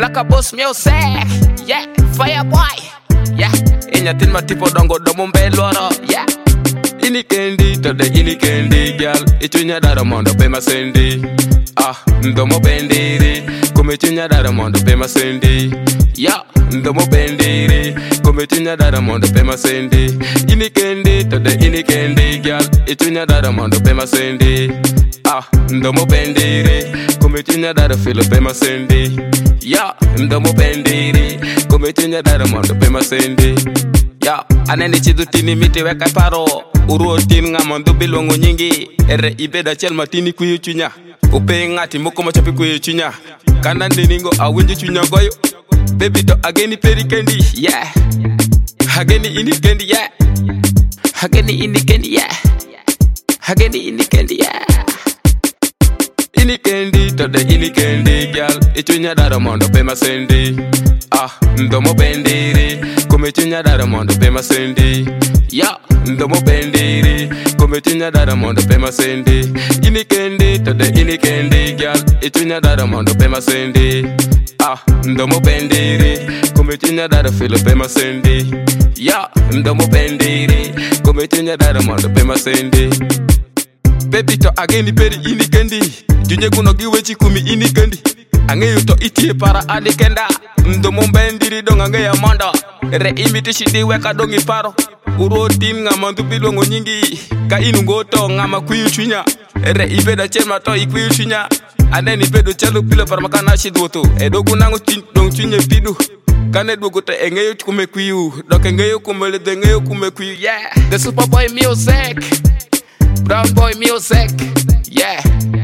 Black Boss Music, yeah, Fireboy, yeah. Inyatin matipo dongo domo mbeloro, yeah. Ini kendi to the ini kendi girl, ichunya dara mondo pe masendi. Ndomo bendiri, come chunya dara mondo pe masendi. Yeah, ndomo bendiri, come chunya dara mondo pe masendi. Ini kendi to the ini kendi girl, ichunya dara mondo pe masendi. Ndomo bendiri, come chunya dara filo pe masendi. Yeah, ndomo bendiri, come chunya dara mondo pe masendi. Yeah, anene chidu tini miti weka paro. Uro tin nga mondo bilongo nyingi. Ere ibeda chel matini kuyu chunya. Upe ngati moko machapi kuyu chunya. Kanda ningo awinji chunya goyo. Baby to ageni peri kendi, yeah. Ageni ini kendi, yeah. Ageni ini kendi, yeah. Ageni ini kendi, yeah. Ini kendi to the ini kendi girl, ichunya dara mondo pe masendi. Ndomo bendiri, come chunya dara mondo pe masendi. Yeah, ndomo bendiri, come chunya dara mondo pe masendi. Ini kendi to the ini kendi girl, ichunya dara mondo pe masendi. Ndomo bendiri, come chunya dara filo pe masendi. Yeah, ndomo bendiri, come chunya dara mondo pe masendi. Baby to ageni peri ini kendi. Junye kuno giwe chikumi ini kendi. Angeyo to itie para adikenda. Ndomo bendiri dong angeya manda. Re imiti shidi weka dongi paro. Uro tim nga mandu bilongo nyingi. Ka inu ngoto ngama kuyu chunya. Re ibeda chema to ikuyu chunya. Aneni pedo chalo pilo parmakana shidwoto. Edogu nangu dong chunye pidu. Kane dwogo te engeyo kume kuyu. Dok engeyo kumele de engeyo kume kuyu. Yeah, the Superboy Music, Brown Boy Music, yeah.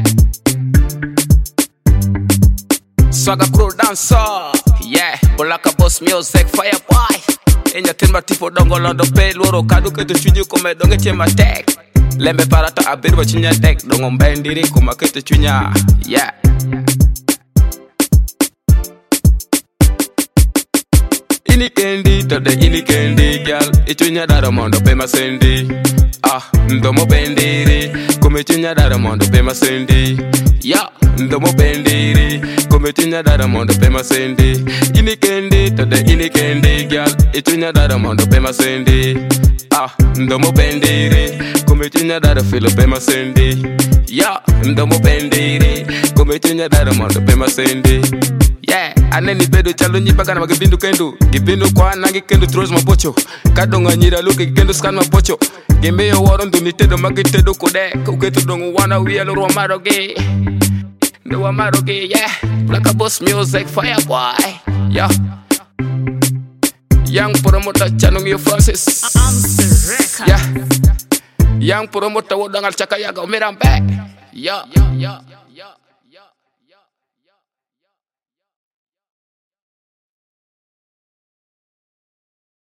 Swagger Crew Dancer, yeah. Black Boss Music, Fireboy. Inyatin matipo dongo londo pe loro kadu ketu chunyu kome donge chema tek. Lembe parata abirwa chunya tek dongo mbendiri kuma ketu chunya, yeah. Ini kendi to the ini kendi girl, ichunya dara mondo pe masendi. Ndomo bendiri, come chunya dara mondo pe masendi. Yeah, ndomo bendiri, come chunya dara mondo pe masendi. Ini kendi to the ini kendi girl, ichunya dara mondo pe masendi. Ndomo bendiri, come chunya dara filo pe masendi. Yeah, ndomo bendiri, come chunya dara mondo pe masendi. Yeah, aneni pedo chalo nyipaka na magibindu kendo. Gibindu kwa nangi kendo throws mapocho. Kadonga nyira luke kendo scan mapocho. Gembe yo waron du nitedo magitedo kode. Kuketu dongo wana wielo rwa maroge. Ndo wa maroge, yeah. Black Boss Music, Fireboy, yeah. Young promoter Chanung yo Francis, yeah. Young promoter wodangal chakayaga umirambe, yeah.